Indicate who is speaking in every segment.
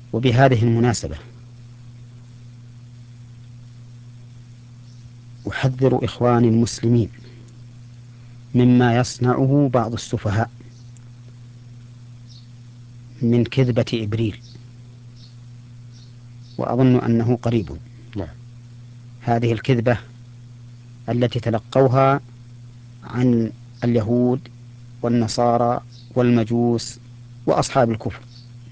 Speaker 1: وبهذه المناسبة أحذر إخواني المسلمين مما يصنعه بعض السفهاء من كذبة إبريل، وأظن أنه قريب. هذه الكذبة التي تلقوها عن اليهود والنصارى والمجوس وأصحاب الكفر،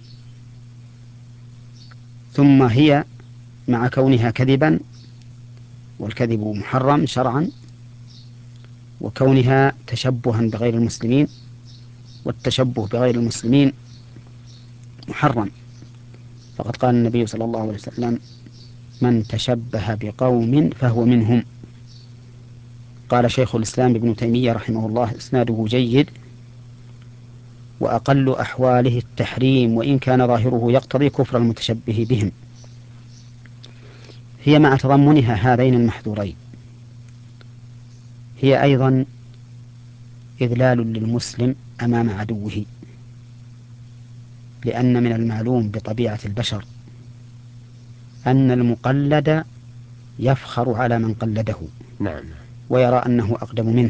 Speaker 1: ثم هي مع كونها كذبا، والكذب محرم شرعا، وكونها تشبها بغير المسلمين، والتشبه بغير المسلمين محرم. فقد قال النبي صلى الله عليه وسلم: من تشبه بقوم فهو منهم. قال شيخ الإسلام ابن تيمية رحمه الله: إسناده جيد، وأقل أحواله التحريم، وإن كان ظاهره يقتضي كفر المتشبه بهم. هي مع تضمنها هذين المحذورين هي أيضا إذلال للمسلم أمام عدوه، لأن من المعلوم بطبيعة البشر أن المقلد يفخر على من قلده، ويرى أنه أقدم منه،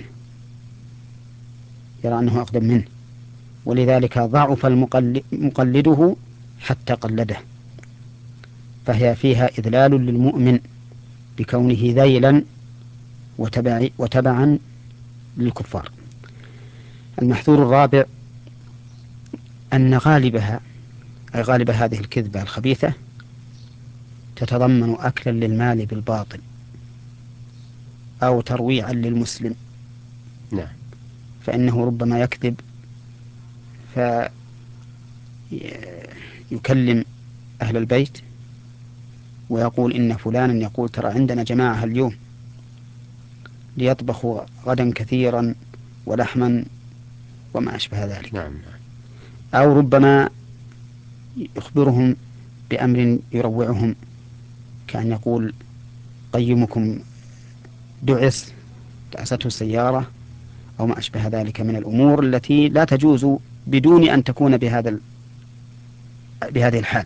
Speaker 1: ولذلك ضعف مقلده حتى قلده. فهي فيها إذلال للمؤمن بكونه ذيلا وتبعا للكفار. المحذور الرابع أن غالب هذه الكذبة الخبيثة تتضمن أكلا للمال بالباطل أو ترويعا للمسلم. فإنه ربما يكذب فيكلم أهل البيت ويقول إن فلانا يقول ترى عندنا جماعة اليوم ليطبخوا غدا كثيرا ولحما وما أشبه ذلك. أو ربما يخبرهم بأمر يروعهم، كأن يقول قيمكم دعسته السيارة، أو ما أشبه ذلك من الأمور التي لا تجوز بدون أن تكون بهذه الحال.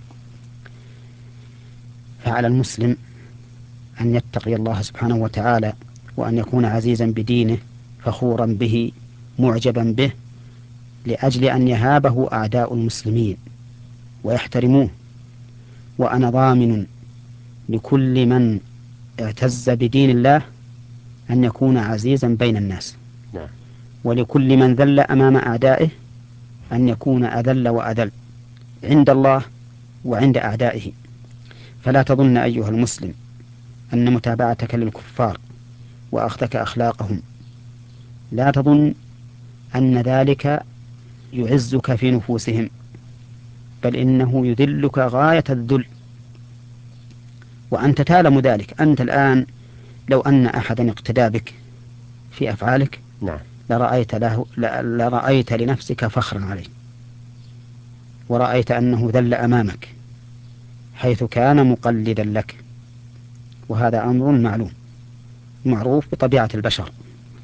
Speaker 1: فعلى المسلم أن يتقي الله سبحانه وتعالى، وأن يكون عزيزا بدينه فخورا به معجبا به، لأجل أن يهابه أعداء المسلمين ويحترموه. وأنا ضامن لكل من اعتز بدين الله أن يكون عزيزا بين الناس، ولكل من ذل أمام أعدائه أن يكون أذل وأذل عند الله وعند أعدائه. فلا تظن أيها المسلم أن متابعتك للكفار وأخذك أخلاقهم، لا تظن أن ذلك يعزك في نفوسهم، بل إنه يذلك غاية الذل، وأنت تعلم ذلك. أنت الآن لو أن أحدا اقتدى بك في أفعالك لرأيت لنفسك فخرا عليه، ورأيت أنه ذل أمامك حيث كان مقلدا لك. وهذا أمر معلوم معروف بطبيعة البشر.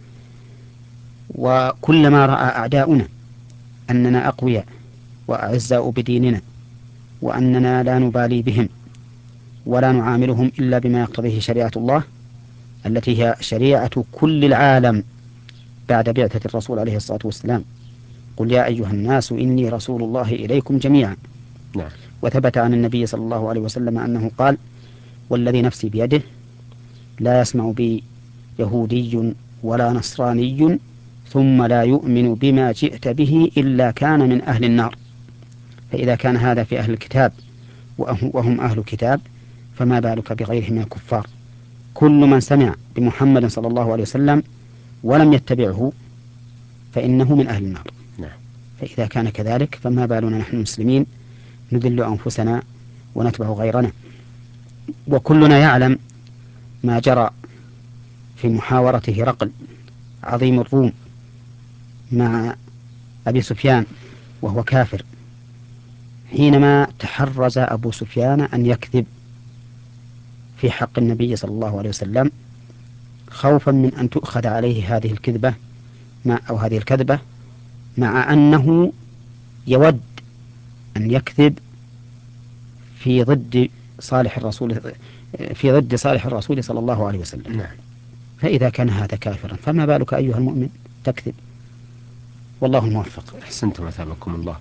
Speaker 1: وكلما رأى أعداؤنا أننا أقوياء وأعزاء بديننا، وأننا لا نبالي بهم ولا نعاملهم إلا بما يقتضيه شريعة الله التي هي شريعة كل العالم بعد بعثة الرسول عليه الصلاة والسلام: قل يا أيها الناس إني رسول الله إليكم جميعا. وثبت عن النبي صلى الله عليه وسلم أنه قال: والذي نفسي بيده لا يسمع بي يهودي ولا نصراني ثم لا يؤمن بما جئت به إلا كان من أهل النار. فإذا كان هذا في أهل الكتاب وهم أهل الكتاب، فما بالك بغيرهم من الكفار؟ كل من سمع بمحمد صلى الله عليه وسلم ولم يتبعه فإنه من أهل النار. فإذا كان كذلك فما بالنا نحن المسلمين نذل أنفسنا ونتبع غيرنا؟ وكلنا يعلم ما جرى في محاورة هرقل عظيم الروم مع أبي سفيان وهو كافر، حينما تحرز أبو سفيان أن يكذب في حق النبي صلى الله عليه وسلم، خوفا من أن تؤخذ عليه هذه الكذبة أو هذه الكذبة، مع أنه يود أن يكذب في ضد صالح الرسول، في ضد صالح الرسول صلى الله عليه وسلم.
Speaker 2: نعم.
Speaker 1: فإذا كان هذا كافرا فما بالك أيها المؤمن تكذب؟ والله الموفق.
Speaker 2: أحسنتم أثابكم الله.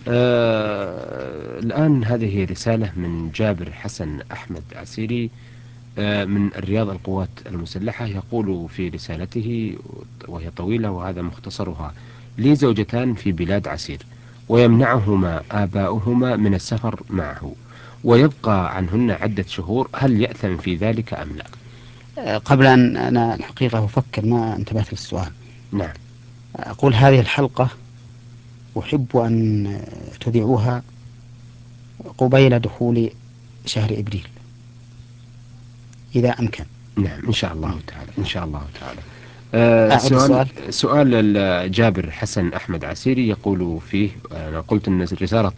Speaker 2: الآن هذه رسالة من جابر حسن أحمد عسيري من الرياض القوات المسلحة. يقول في رسالته وهي طويلة وهذا مختصرها: لي زوجتان في بلاد عسير، ويمنعهما آباؤهما من السفر معه، ويبقى عنهن عدة شهور، هل يأثم في ذلك أم لا؟
Speaker 1: قبل أن أنا الحقيقة أفكر ما انتبهت للسؤال.
Speaker 2: نعم.
Speaker 1: أقول هذه الحلقة أحب أن تذيعوها قبيل دخول شهر إبريل إذا أمكن.
Speaker 2: نعم إن شاء الله تعالى، إن شاء الله تعالى.
Speaker 1: أعد السؤال.
Speaker 2: سؤال جابر حسن أحمد عسيري يقول فيه: أنا قلت أن الرسالة